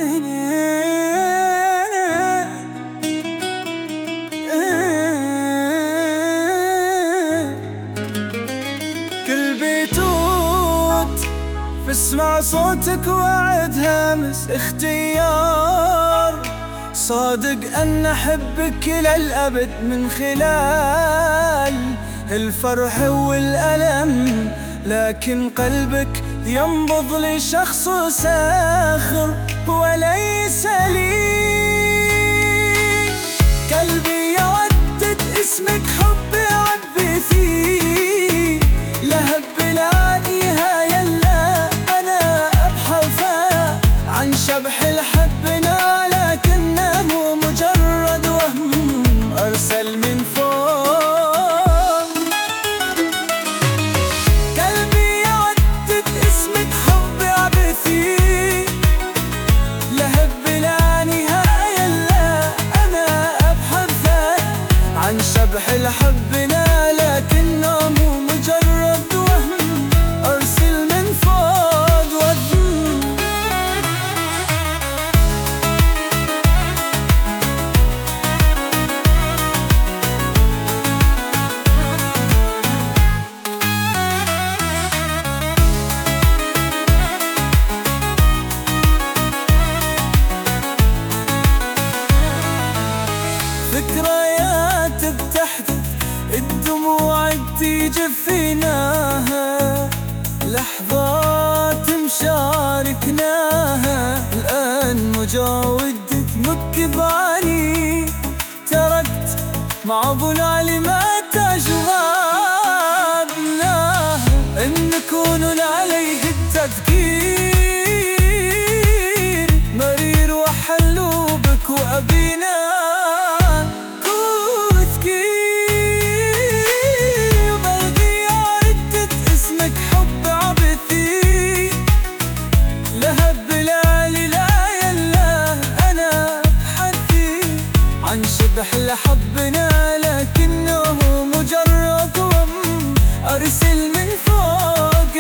كل بيتوت بسمع صوتك وعد هامس اختيار صادق أن أحبك للأبد من خلال الفرح والألم، لكن قلبك ينبض لشخص ساخر وليس لي. قلبي يردد اسمك حب يعبي فيه، لهب بلا نهاية لا أنا أبحث عن شبح الحبنا، لكنه مجرد وهم أرسل من فوق. قلبي يردد اسمك حب يعبي فيه، لهب بلا نهاية لا أنا أبحث عن شبح الحبنا، لكنه مجرد وهم أرسل من فوق وهم. ذكريات بتحدث الدموع بتيجي فيناها، لحظات مشاركناها الآن مجاودك نبكي بعاني. تركت معضل علامات أجوابنا إن نكون عليه التذكير مرير وحلو بك وأبينا عن شبح لحبنا، لكنه مجرد وهم أرسل من فوق.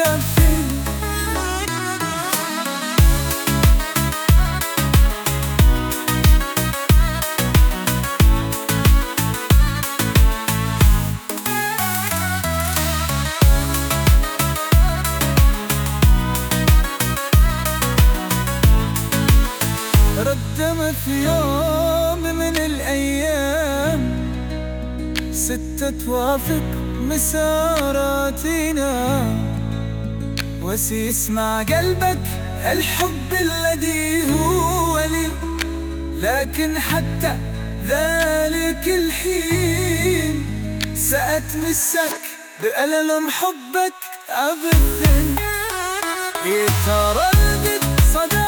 ردم في يوم من الأيام ستة توافق مساراتنا، وسيسمع قلبك الحب الذي هو لي، لكن حتى ذلك الحين سأتمسك بألم حبك أبدا. يتردد صدى